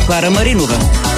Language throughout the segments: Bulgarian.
Клара Маринова.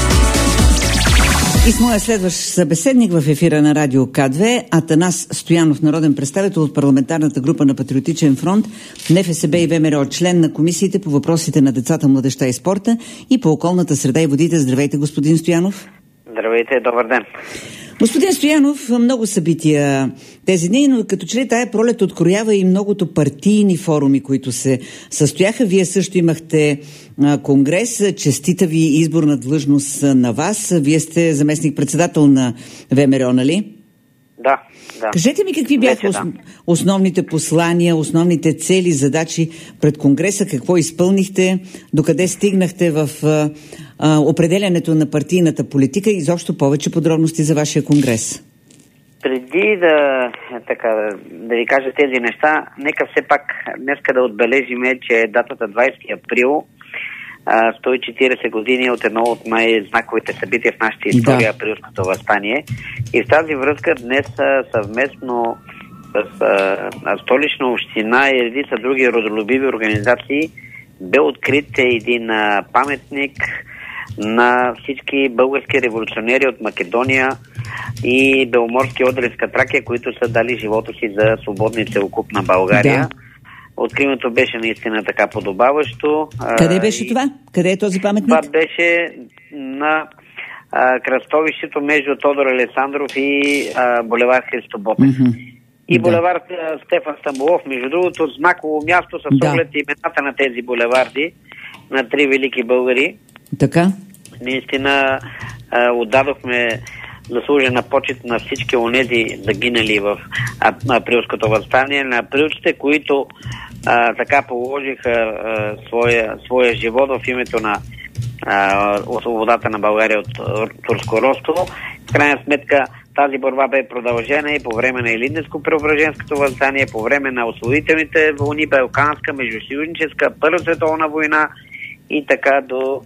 И с моя следващ събеседник в ефира на Радио К2, Атанас Стоянов, народен представител от парламентарната група на Патриотичен фронт, НФСБ и ВМРО, член на комисиите по въпросите на децата, младежта и спорта и по околната среда и водите. Здравейте, господин Стоянов. Здравейте, добър ден. Господин Стоянов, много събития тези дни, но като че ли тая пролет откроява и многото партийни форуми, които се състояха. Вие също имахте конгрес. Честита ви изборна длъжност на вас. Вие сте заместник-председател на ВМРО, нали? Да. Кажете ми какви бяха основните послания, основните цели, задачи пред конгреса, какво изпълнихте, докъде стигнахте в определянето на партийната политика и изобщо повече подробности за вашия конгрес. Преди да ви кажа тези неща, нека все пак днеска да отбележиме, че датата 20 април, 140 години от едно от най-знаковите събития в нашата история, Априлското въстание. И в тази връзка днес съвместно с Столична община и редица други родолюбиви организации бе открит един паметник на всички български революционери от Македония и Беломорски Одринска Тракия, които са дали живота си за свободна и целокупна България. Да. Откриването беше наистина така подобаващо. Къде беше това? Къде е този паметник? Това беше на кръстовището между Тодор Александров и булевар Христо Ботев. И булевар Стефан Стамболов, между другото, знаково място с оглед имената на тези булеварди на три велики българи. Така. Наистина отдадохме заслужена почет на всички онези загинали в Априлското въстание, на априлците, които така положиха своя живот в името на свободата на България от турско робство. В крайна сметка тази борба бе продължена и по време на Илинденско-Преображенското въстание, по време на освободителните войни, Балканска, Междусъюзническа, Първа световна война и така до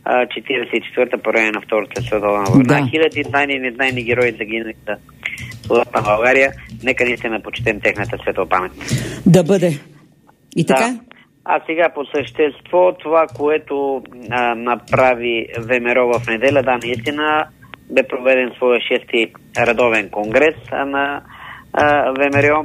44-та по време на Втората световна война. Да. Хиляди знайни и незнайни герои загинали за свободата на България. Нека наистина почетем техната светла памет. Да бъде. И така? Да. А сега по същество това, което направи ВМРО в неделя, наистина бе проведен своя 6-ти редовен конгрес на ВМРО.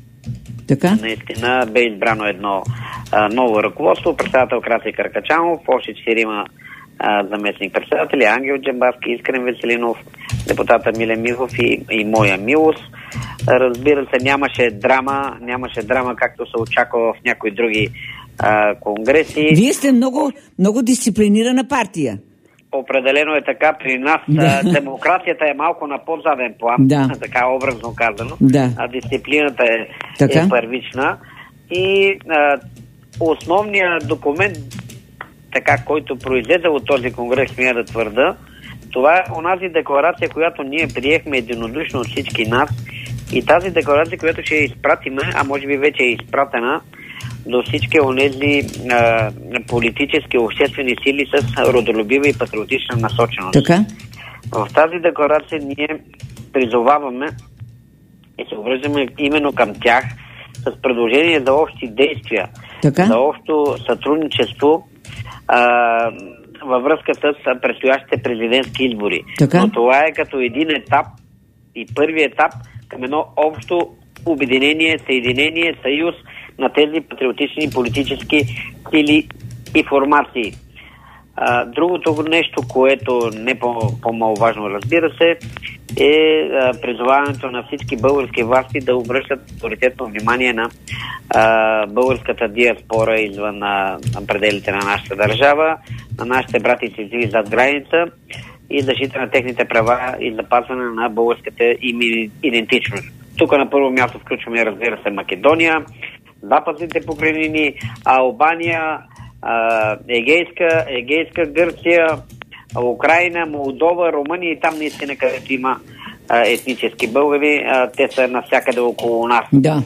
Така? Наистина бе избрано едно ново ръководство, председател Краси Каракачанов, още 4 заместник-председатели, Ангел Джамбазки, Искрен Веселинов, депутата Милен Михов и моя милост. Разбира се, нямаше драма, както се очаква в някои други конгреси. Вие сте много дисциплинирана партия. Определено е така. При нас демокрацията е малко на по-заден план, така образно казано. А дисциплината е първична. И основният документ, така, който произлезе от този конгрес, смея да твърда, това е онази декларация, която ние приехме единодушно от всички нас, и тази декларация, която ще изпратиме, а може би вече е изпратена до всички онези политически обществени сили с родолюбива и патриотична насоченост. Така? В тази декларация ние призоваваме и се обръщаме именно към тях с предложение за общи действия, за общо сътрудничество във връзка с предстоящите президентски избори. Но това е като един етап и първи етап към едно общо обединение, съединение, съюз на тези патриотични политически сили и формации. Другото нещо, което не по-маловажно, разбира се, е призоваването на всички български власти да обръщат приоритетно внимание на българската диаспора извън пределите на нашата държава, на нашите брати и сестри зад граница и защита на техните права и запазване на българската идентичност. Тук на първо място включваме, разбира се, Македония, Западните покрайнини, Албания, Егейска Гърция, Украйна, Молдова, Румъния и там наистина, където има етнически българи, те са навсякъде около нас. Да.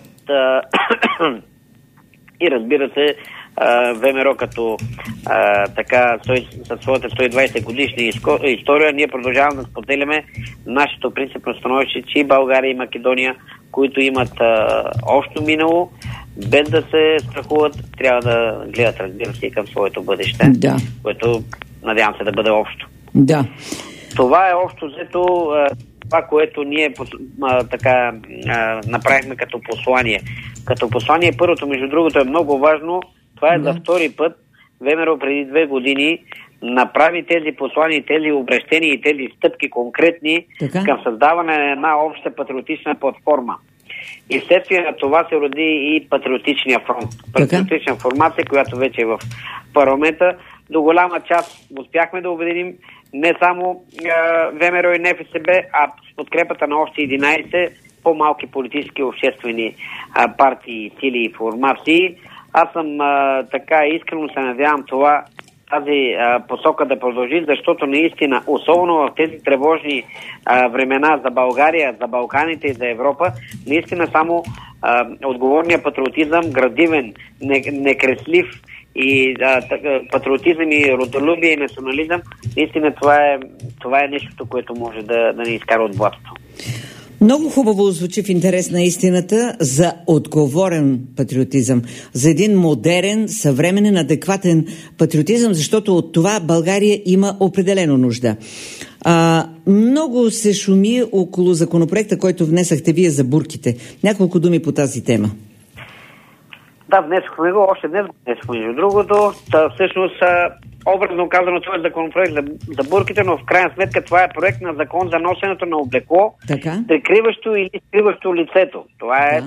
И разбира се, ВМРО като така със своята 120 годишна история, ние продължаваме да споделяме нашето принципно становище, че и България и Македония, които имат общо минало, без да се страхуват, трябва да гледат, разбира се, и към своето бъдеще, което надявам се да бъде общо. Да. Това е общо взето това, което ние направихме като послание. Като послание, първото, между другото, е много важно. Това е за втори път. ВМРО преди 2 години направи тези послания, тези обращения и тези стъпки конкретни към създаване на една обща патриотична платформа. И вследствие на това се роди и Патриотичния фронт. Патриотична формация, която вече е в парламента. До голяма част успяхме да обединим не само ВМРО и НФСБ, а с подкрепата на още 11 по-малки политически обществени партии, сили и формации. Аз съм искрено се надявам тази посока да продължи, защото наистина, особено в тези тревожни времена за България, за Балканите и за Европа, наистина само отговорният патриотизъм, градивен, некреслив и патриотизъм и родолюбие и национализъм, наистина това е нещото, което може да ни изкара от блатото. Много хубаво звучи в интерес на истината за отговорен патриотизъм, за един модерен, съвременен, адекватен патриотизъм, защото от това България има определено нужда. Много се шуми около законопроекта, който внесахте вие за бурките. Няколко думи по тази тема. Да, внесохме го, още днес внесохме. Между другото, всъщност, образно казано, това е законопроект за бурките, но в крайна сметка това е проект на закон за носенето на облекло, прикриващо или скриващо лицето. Това е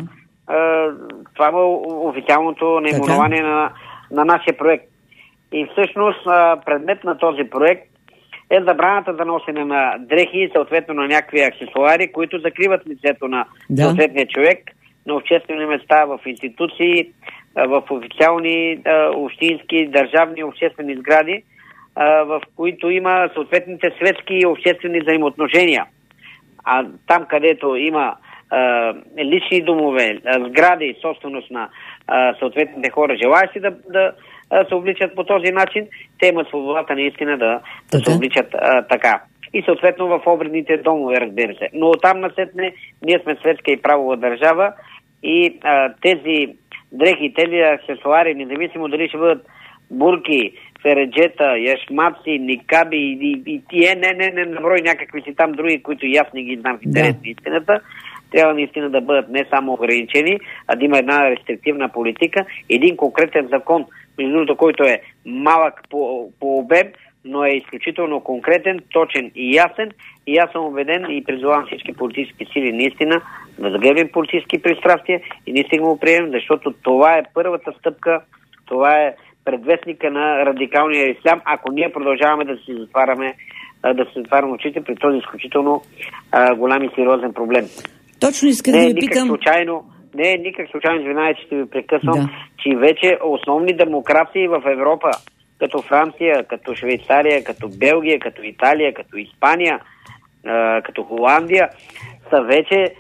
официалното наименование на нашия проект. И всъщност предмет на този проект е забраната за носене на дрехи и съответно на някакви аксесуари, които закриват лицето на съответния човек на обществени места, в институции, в официални общински, държавни обществени сгради, в които има съответните светски и обществени взаимоотношения. А там, където има лични домове, сгради, собственост на съответните хора, желаящи да се обличат по този начин, те имат свободата наистина да се обличат така. И съответно в обредните домове, разбира се. Но оттам насетне ние сме светска и правова държава и тези дрехи, тези аксесуари, независимо дали ще бъдат бурки, фереджета, яшмаци, никаби и тие, не наброй някакви си там други, които и аз не ги знам в интерес на истината, трябва наистина да бъдат не само ограничени, а да има една рестриктивна политика, един конкретен закон, между другото, който е малък по обем, но е изключително конкретен, точен и ясен. И аз съм убеден и призовавам всички политически сили наистина да загърбим политически пристрастия и наистина го приемем, защото това е първата стъпка, това е предвестника на радикалния ислям, ако ние продължаваме да си затваряме очите при този изключително голям и сериозен проблем. Точно искам да ви питам... Не е никак случайно, извинявайте, че ви прекъсвам, че вече основни демокрации в Европа, като Франция, като Швейцария, като Белгия, като Италия, като Испания, като Холандия, са вече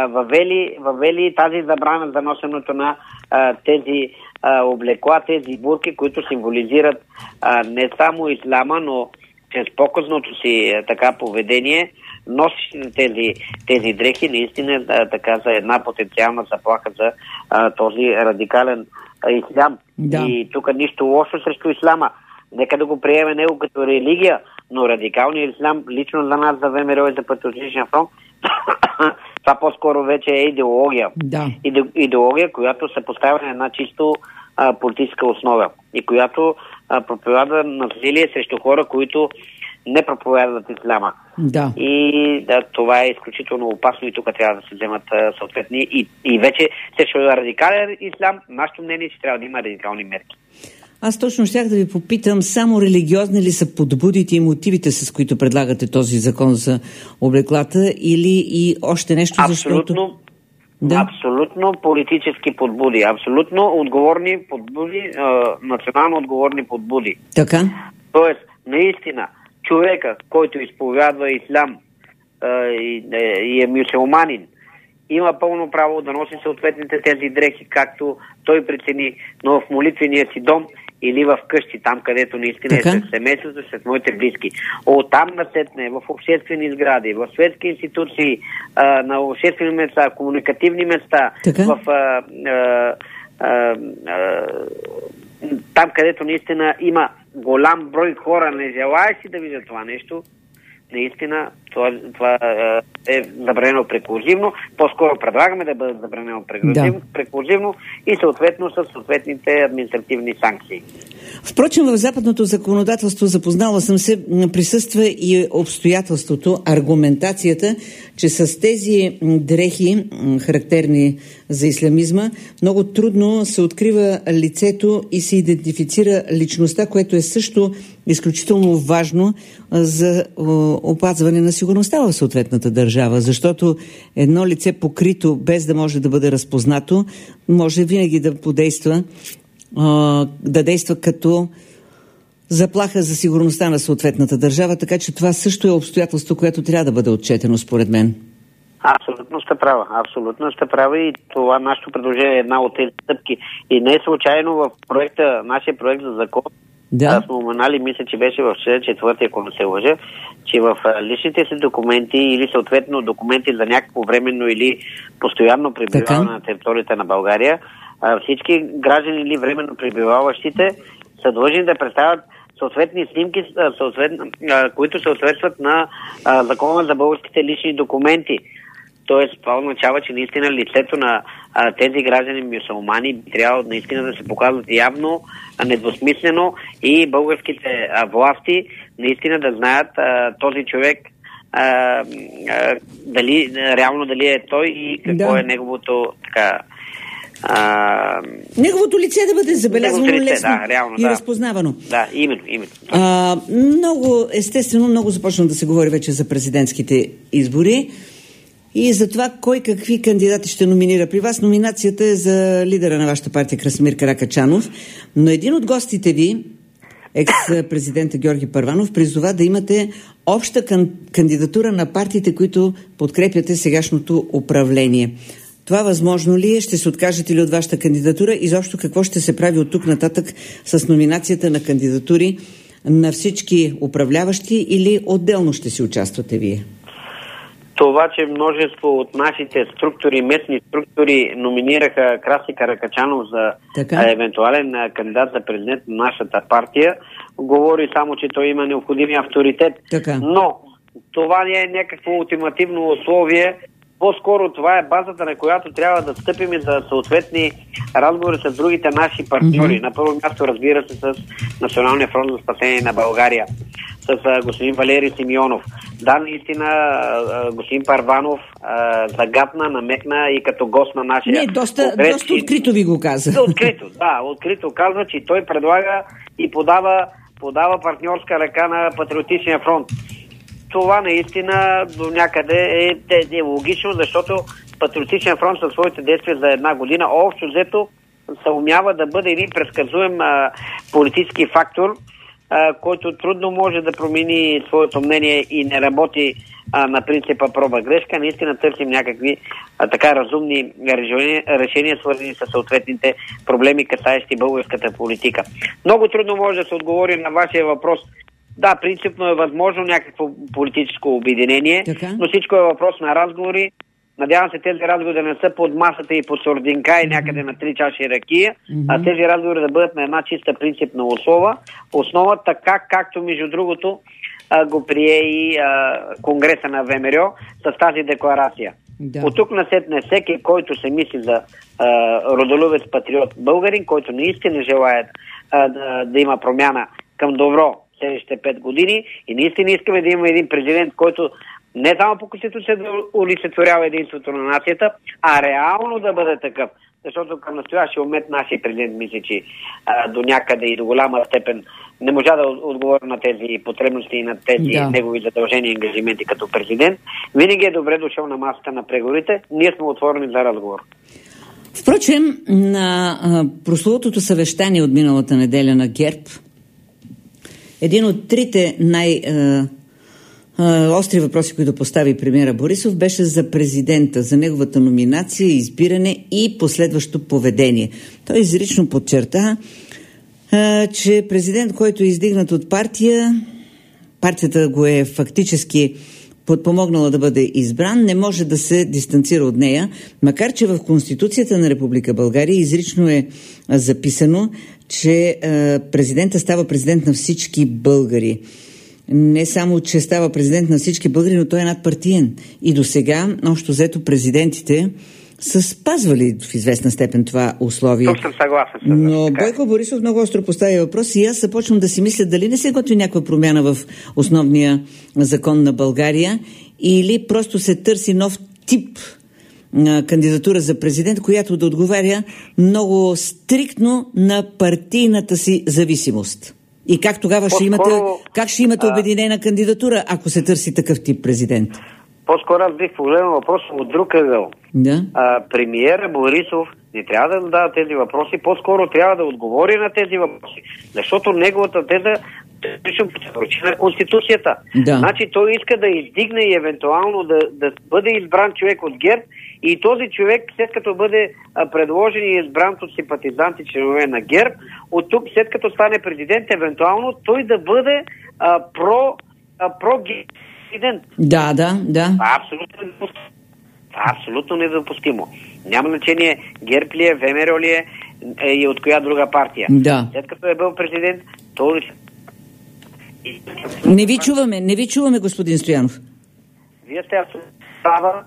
въвели тази забрана за носенето на тези облекла, тези бурки, които символизират не само исляма, но чрез показното си поведение, носещи тези дрехи, наистина за една потенциална заплаха за този радикален ислям. Да. И тук нищо лошо срещу исляма. Нека да го приеме него като религия, но радикалният ислям, лично за нас, за ВМРО и за Патриотичния фронт, това по-скоро вече е идеология. Да. Идеология, която се поставя на една чисто политическа основа и която проповядва насилие срещу хора, които не проповядват исляма. Да. И това е изключително опасно и тук трябва да се вземат съответни и вече срещу радикален ислям, нашето мнение, че трябва да има радикални мерки. Аз точно щях да ви попитам, само религиозни ли са подбудите и мотивите, с които предлагате този закон за облеклата, или и още нещо, защото... Абсолютно политически подбуди, абсолютно отговорни подбуди, национално отговорни подбуди. Така? Тоест, наистина, човека, който изповядва ислям и е мюсюлманин, има пълно право да носи съответните тези дрехи, както той прецени, но в молитвения си дом или в къщи, там където наистина е след семейството, след моите близки. Оттам насетне, в обществени сгради, в светски институции, на обществени места, комуникативни места, там където наистина има голям брой хора не желаещи да видят това нещо, наистина това е забранено преклузивно. По-скоро предлагаме да бъде забранено преклузивно и съответно с съответните административни санкции. Впрочем, в западното законодателство, запознала съм се, присъства и обстоятелството, аргументацията, че с тези дрехи, характерни за ислямизма, много трудно се открива лицето и се идентифицира личността, което е също изключително важно за опазване на сигурността в съответната държава, защото едно лице покрито, без да може да бъде разпознато, може винаги да подейства, да действа като заплаха за сигурността на съответната държава, така че това също е обстоятелство, което трябва да бъде отчетено, според мен. Абсолютно сте права и това нашето предложение е една от тези стъпки. И не е случайно в нашия проект за закон, сме упоменали, мисля, че беше в член 4, ако не се лъжа, че в личните си документи или съответно документи за някакво временно или постоянно пребиваване на територията на България, всички граждани или временно пребиваващите са длъжни да представят съответни снимки, които съответстват на закона за българските лични документи. Тоест, това означава, че наистина лицето на тези граждани мюсюлмани би трябвало наистина да се показват явно, недвусмислено и българските власти наистина да знаят този човек дали е той и какво е неговото неговото лице да бъде забелязвано лесно и разпознавано. Да, именно. Много започна да се говори вече за президентските избори и за това кой какви кандидати ще номинира. При вас номинацията е за лидера на вашата партия Красимир Каракачанов, но един от гостите ви, екс-президента Георги Първанов, призова да имате обща кандидатура на партиите, които подкрепяте сегашното управление. Това възможно ли е? Ще се откажете ли от вашата кандидатура? Изобщо какво ще се прави от тук нататък с номинацията на кандидатури на всички управляващи или отделно ще си участвате вие? Това, че множество от нашите местни структури номинираха Краси Каракачанов за евентуален кандидат за президент на нашата партия, говори само, че той има необходимия авторитет. Но това не е някакво ултимативно условие. По-скоро това е базата, на която трябва да стъпим за съответни разговори с другите наши партньори. На първо място, разбира се, с Националния фронт за спасение на България, с господин Валери Симеонов. Да, наистина, господин Първанов загатна, намекна и като гост на нашия... доста открито ви го каза. Открито казва, че той предлага и подава партньорска ръка на Патриотичния фронт. Това наистина до някъде е логично, защото Патриотичен фронт със своите действия за една година общо взето се умява да бъде един предсказуем политически фактор, който трудно може да промени своето мнение и не работи на принципа проба-грешка. Наистина търсим някакви разумни решения, свързани с съответните проблеми, касаещи българската политика. Много трудно може да се отговори на вашия въпрос. Да, принципно е възможно някакво политическо обединение, но всичко е въпрос на разговори. Надявам се тези разговори да не са под масата и под сурдинка и някъде на 3 чаши ракия, а тези разговори да бъдат на една чиста принципна основа, така както между другото го прие и Конгреса на ВМРО с тази декларация. От тук насетне всеки, който се мисли за родолюбец патриот българин, който наистина желае да има промяна към добро следващите 5 години и наистина искаме да има един президент, който не само по Конституция да олицетворява единството на нацията, а реално да бъде такъв. Защото към настоящия момент нашия президент мисли, че до някъде и до голяма степен не можа да отговори на тези потребности и на тези негови задължения и ангажименти като президент. Винаги е добре дошъл на масата на преговорите. Ние сме отворени за разговор. Впрочем, на прословутото съвещание от миналата неделя на ГЕРБ, един от трите остри въпроси, които постави премиера Борисов, беше за президента, за неговата номинация, избиране и последващо поведение. Той изрично подчерта, че президент, който е издигнат от партията го е фактически подпомогнала да бъде избран, не може да се дистанцира от нея, макар че в Конституцията на Република България изрично е записано, че президента става президент на всички българи. Не само, че става президент на всички българи, но той е надпартиен. И до сега, общо взето, президентите са спазвали в известна степен това условие. Тук съм съгласен. Но Бойко Борисов много остро постави въпрос и аз започвам да си мисля дали не се готви някаква промяна в основния закон на България или просто се търси нов тип кандидатура за президент, която да отговаря много стриктно на партийната си зависимост. И как тогава ще имате обединена кандидатура, ако се търси такъв тип президент? По-скоро аз бих погледнал въпрос от друг ъгъл. Да. Премиера Борисов не трябва да задава тези въпроси, по-скоро трябва да отговори на тези въпроси. Защото неговата теза лично противоречи на Конституцията. Да. Значи той иска да издигне и евентуално да бъде избран човек от ГЕРБ и този човек, след като бъде предложен и избран от симпатизанти членове на ГЕРБ, от тук, след като стане президент, евентуално той да бъде президент. Да. Това е абсолютно недопустимо. Няма значение ГЕРБ ли е, ВМРО ли е и от коя друга партия. Да. След като е бил президент, той... Не ви чуваме, господин Стоянов. Вие сте абсолютно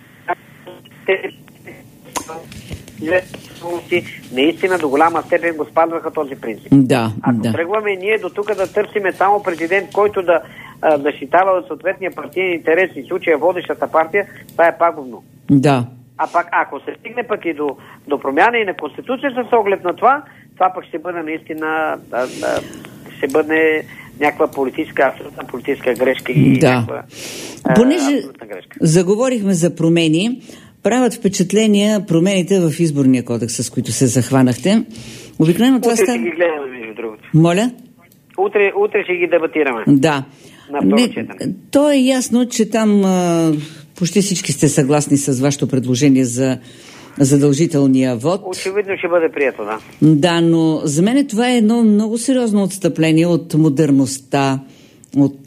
наистина до голяма степен го спазваха този принцип. Да. Ако тръгваме ние до тук да търсиме само президент, който да защитава от съответния партиен интерес и случая водещата партия, това е пагубно. Да. А пак ако се стигне пък и до промяна и на Конституцията с оглед на това пък ще бъде наистина ще бъде някаква абсолютна политическа грешка и някаква абсолютна грешка. Заговорихме за промени. Правят впечатления промените в изборния кодекс, с които се захванахте. Обикновено това става... Утре ще ги гледаме, между другото. Моля? Утре ще ги дебатираме. Да. На второ четене. То е ясно, че там почти всички сте съгласни с вашето предложение за задължителния вод. Очевидно ще бъде прието, да. Да, но за мен това е едно много сериозно отстъпление от модерността, от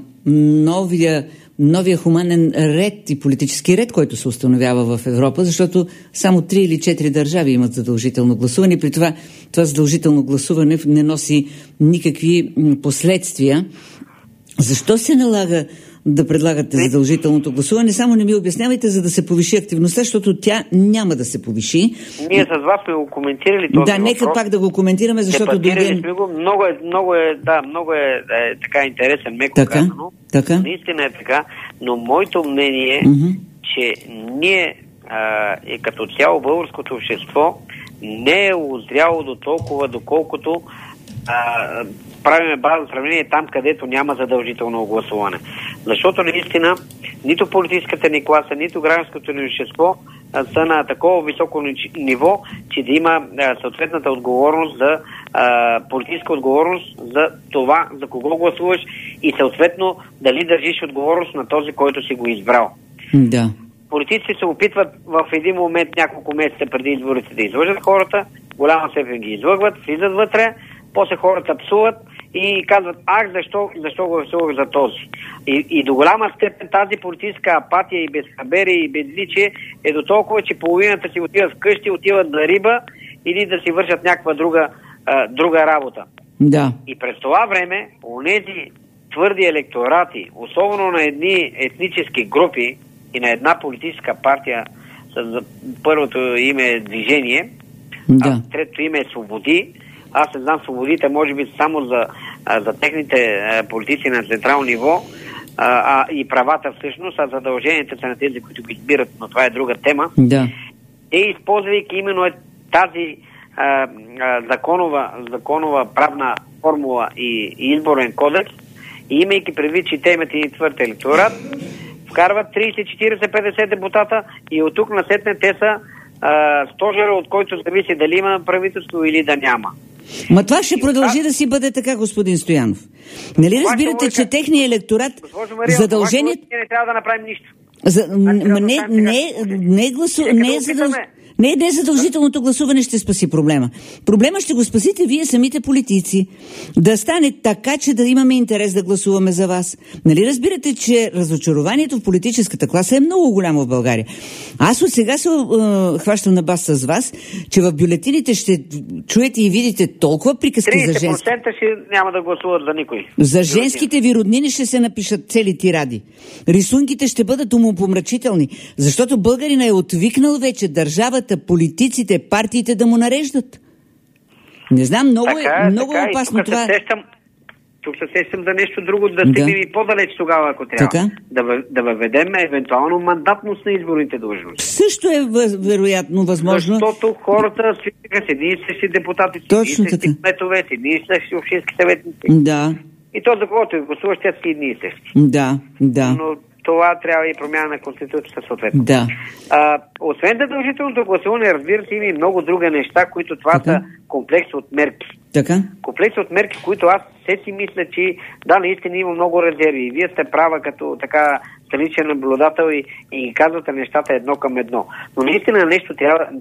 новия хуманен ред и политически ред, който се установява в Европа, защото само 3 или 4 държави имат задължително гласуване. При това задължително гласуване не носи никакви последствия. Защо се налага да предлагате задължителното гласуване? Само не ми обяснявайте, за да се повиши активността, защото тя няма да се повиши. Ние с вас сме го коментирали този въпрос. Да, нека пак да го коментираме, защото сме го. Много е така интересен, меко казано. Така? Наистина е така, но моето мнение е, че ние като цяло българското общество не е озряло до толкова, доколкото правиме база сравнение там, където няма задължително гласуване. Защото наистина нито политическата ни класа, нито гражданското ни общество са на такова високо ниво, че да има съответната отговорност за политическа отговорност за това, за кого гласуваш и съответно дали държиш отговорност на този, който си го избрал. Да. Политици се опитват в един момент, няколко месеца преди изборите, да излъжат хората, голяма степен ги излъгват, влизат вътре, после хората псуват и казват, защо гласувах за този. И до голяма степен тази политическа апатия и безхаберие и безличие е до толкова, че половината си отиват вкъщи, отиват на риба или да си вършат някаква друга работа. Да. И през това време, онези твърди електорати, особено на едни етнически групи и на една политическа партия, с първото име е Движение, а третото име е Свободи. Аз не знам свободите, може би само за техните политици на централно ниво и правата всъщност, а задълженията са на тези, които ги избират, но това е друга тема. Да. Те, използвайки именно тази законова правна формула и изборен кодекс, и имайки предвид, че те имат и твърд електорат, вкарват 30, 40, 50 депутата и от тук насетне те са стожера, от който зависи дали има правителство или да няма. Ма това ще продължи да си бъде така, господин Стоянов. Нали разбирате, че техният електорат задължението... Не трябва да направим нищо. Не задължителното гласуване ще спаси проблема. Проблема ще го спасите вие самите политици. Да стане така, че да имаме интерес да гласуваме за вас. Нали разбирате, че разочарованието в политическата класа е много голямо в България. Аз от сега се хващам на бас с вас, че в бюлетините ще чуете и видите толкова приказки за женски. 30% ще няма да гласуват за никой. За женските ви роднини ще се напишат цели тиради. Рисунките ще бъдат умопомрачителни, защото българина е отвикнал вече държавата, политиците, партиите да му нареждат. Не знам, много е опасно това. Тук се сещам за нещо друго, да стигнем и по-далеч тогава, ако трябва. Да въведем евентуално мандатност на изборните длъжности. Също е вероятно възможно. Защото хората свикаха с едни и същи депутати, с едни и същи кметове, с едни и същи общински съветници. Да. И то за когото гласуваш, тя си едни и същи. Да. Но това трябва и промяна на Конституцията съответно. Да. Освен задължителното гласуване, разбира се, има и много други неща, които това са комплекс от мерки. Така? Комплекс от мерки, които аз си мисля, че да, наистина има много резерви. И вие сте права като така страничен наблюдател и казвате нещата едно към едно. Но наистина нещо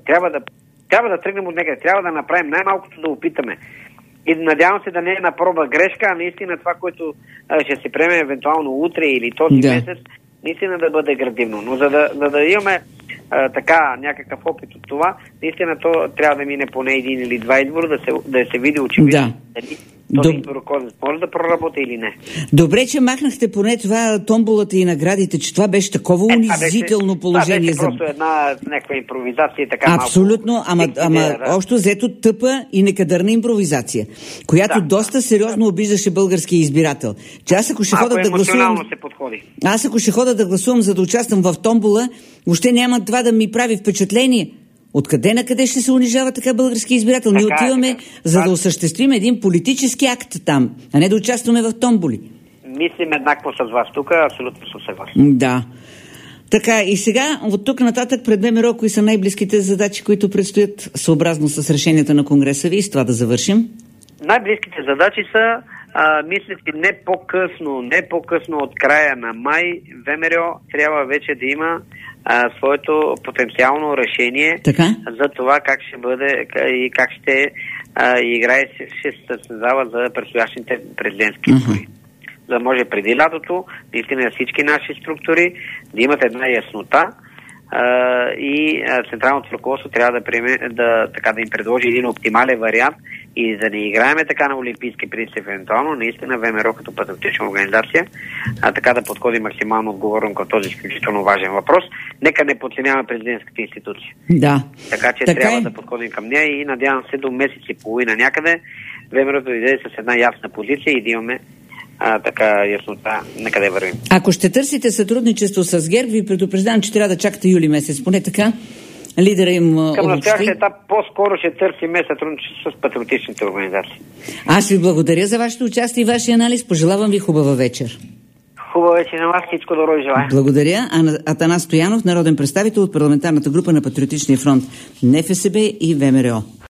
трябва да тръгнем от някъде. Трябва да направим най-малкото да опитаме. И надявам се да не е на проба грешка, а наистина това, което ще се приеме евентуално утре или този месец, наистина да бъде градивно. Но за да имаме така някакъв опит от това, наистина то трябва да мине поне един или два избора, да се види очевидно дали този изборокодец може да проработи или не. Добре, че махнахте поне това томболата и наградите, че това беше такова унизително положение. Това беше просто някаква импровизация. Така абсолютно, ама общо взето тъпа и некадърна импровизация, която доста сериозно обиждаше българския избирател. Че аз ако ще хода да гласувам... Аз ако ще хода да гласувам, за да участвам в томбола, въобще няма това да ми прави впечатление. Откъде на къде ще се унижава така български избирател? Ние отиваме, за да осъществим един политически акт там, а не да участваме в томболи. Мислим еднакво с вас тук, абсолютно съм съгласен. Да. Така, и сега, от тук нататък, пред ВМРО, кои са най-близките задачи, които предстоят съобразно с решенията на Конгреса ви, и с това да завършим? Най-близките задачи са, мисля си, не по-късно от края на май, ВМРО трябва вече да има своето потенциално решение за това как ще бъде и как ще играе, ще се създава за предстоящите президентски избори. За да може преди лятото, наистина всички наши структури да имат една яснота и централното ръководство трябва да им предложи един оптимален вариант и за да не играеме така на олимпийски принцип евентуално, наистина ВМРО като патриотична организация така да подходи максимално отговорно към този изключително важен въпрос. Нека не подценяваме президентската институция. Да. Така че трябва да подходим към нея и надявам се до месец и половина някъде ВМРО да иде с една ясна позиция и да имаме така яснота на къде вървим. Ако ще търсите сътрудничество с ГЕРБ, ви предупреждавам, че трябва да чакате юли месец. Поне така лидера им към настоящия етап по-скоро ще търсим сътрудничество с патриотичните организации. Аз ви благодаря за вашето участие и вашия анализ. Пожелавам ви хубава вечер. Хубава вечер на вас. Всичко добро ви желая. Благодаря. Атанас Стоянов, народен представител от парламентарната група на Патриотичния фронт, НФСБ и ВМРО.